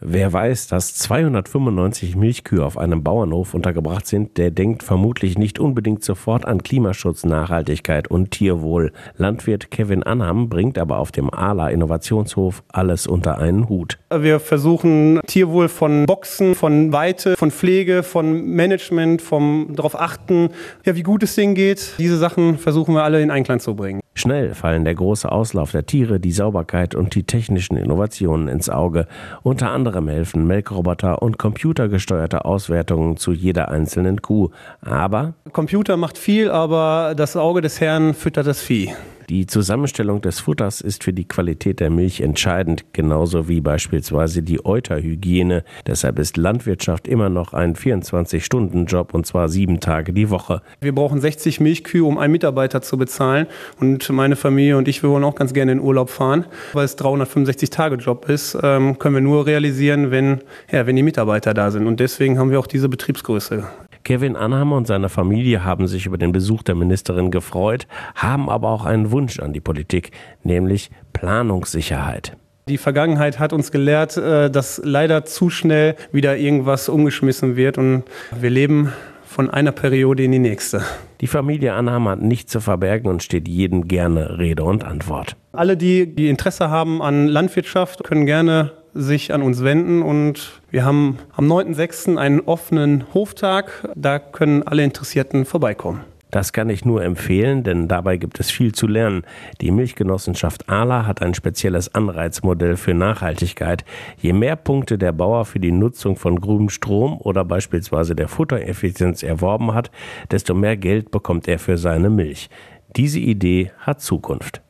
Wer weiß, dass 295 Milchkühe auf einem Bauernhof untergebracht sind, der denkt vermutlich nicht unbedingt sofort an Klimaschutz, Nachhaltigkeit und Tierwohl. Landwirt Kevin Anham bringt aber auf dem Ahler Innovationshof alles unter einen Hut. Wir versuchen Tierwohl von Boxen, von Weite, von Pflege, von Management, vom darauf achten, wie gut es denen geht. Diese Sachen versuchen wir alle in Einklang zu bringen. Schnell fallen der große Auslauf der Tiere, die Sauberkeit und die technischen Innovationen ins Auge. Unter anderem helfen Melkroboter und computergesteuerte Auswertungen zu jeder einzelnen Kuh. Aber Computer macht viel, aber das Auge des Herrn füttert das Vieh. Die Zusammenstellung des Futters ist für die Qualität der Milch entscheidend, genauso wie beispielsweise die Euterhygiene. Deshalb ist Landwirtschaft immer noch ein 24-Stunden-Job und zwar 7 Tage die Woche. Wir brauchen 60 Milchkühe, um einen Mitarbeiter zu bezahlen. Und meine Familie und ich, wir wollen auch ganz gerne in Urlaub fahren. Weil es 365-Tage-Job ist, können wir nur realisieren, wenn die Mitarbeiter da sind. Und deswegen haben wir auch diese Betriebsgröße. Kevin Anham und seine Familie haben sich über den Besuch der Ministerin gefreut, haben aber auch einen Wunsch an die Politik, nämlich Planungssicherheit. Die Vergangenheit hat uns gelehrt, dass leider zu schnell wieder irgendwas umgeschmissen wird und wir leben von einer Periode in die nächste. Die Familie Anham hat nichts zu verbergen und steht jedem gerne Rede und Antwort. Alle, die Interesse haben an Landwirtschaft, können gerne sich an uns wenden und wir haben am 9.6. einen offenen Hoftag. Da können alle Interessierten vorbeikommen. Das kann ich nur empfehlen, denn dabei gibt es viel zu lernen. Die Milchgenossenschaft Ahler hat ein spezielles Anreizmodell für Nachhaltigkeit. Je mehr Punkte der Bauer für die Nutzung von grünem Strom oder beispielsweise der Futtereffizienz erworben hat, desto mehr Geld bekommt er für seine Milch. Diese Idee hat Zukunft.